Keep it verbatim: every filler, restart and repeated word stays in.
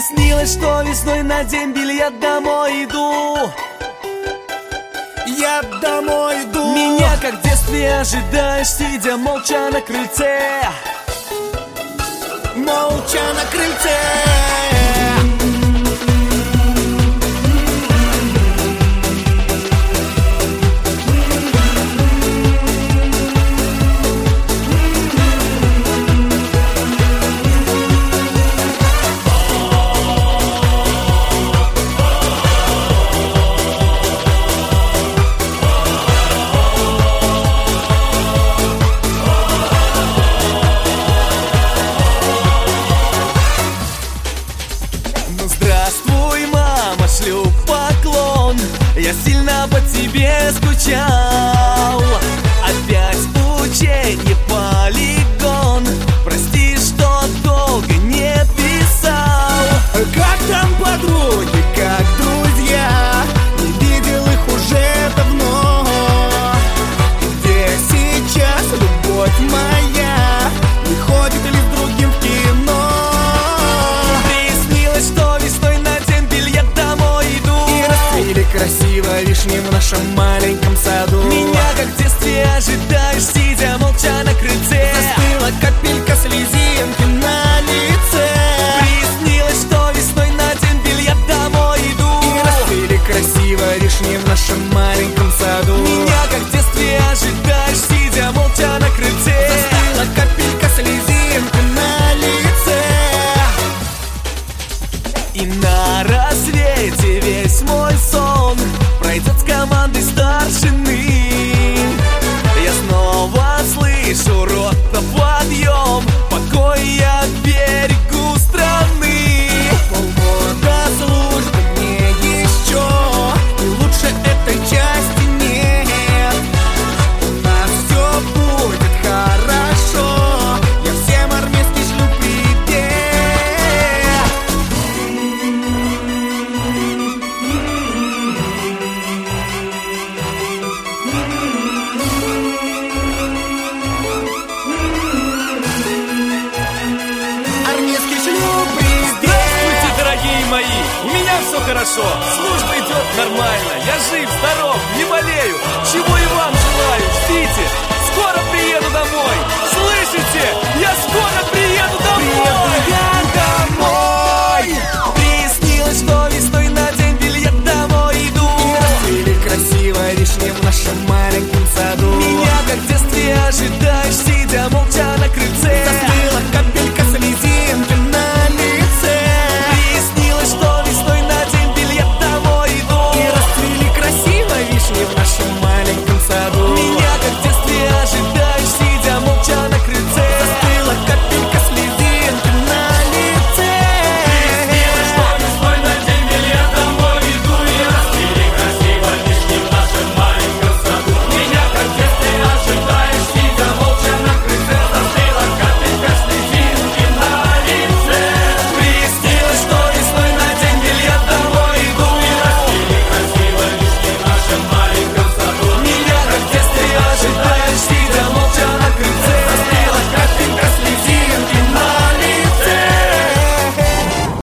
Приснилось, что весной на дембель я домой иду. Я домой иду. Меня, как в детстве, ожидаешь, сидя молча на крыльце. Молча на крыльце. Здравствуй, мама, шлю поклон. Я сильно по тебе скучал. Опять ученье, полигон. Прости, что долго не писал. Как там подруги, как друзья? Не видел их уже давно. Где сейчас любовь моя? Не ходит ли с другим в кино? Или красиво вишни в нашем маленьком саду. Меня, как в детстве, ожидаешь, сидя молча на крыльце. Застыла капелька слезинки на лице. Приснилось, что весной на дембель я домой иду. И расцвели красиво вишни в нашем маленьком саду. Меня, как в детстве, ожидаешь, сидя молча на крыльце. Застыла капелька слезинки на лице. И на рассвете весь мой сон пройдет с командой старшины. Я снова слышу рота подъем, покой я к берегу страны. Полгода службы мне еще, и лучше этой части нет. У нас все будет хорошо, я всем армейский шлю привет. Армейский шлю привет. Здравствуйте, дорогие мои! У меня все хорошо, служба идет нормально. Я жив, здоров, не болею. Чего и вам желаю, ждите. Скоро приеду домой. Слышите? Я скоро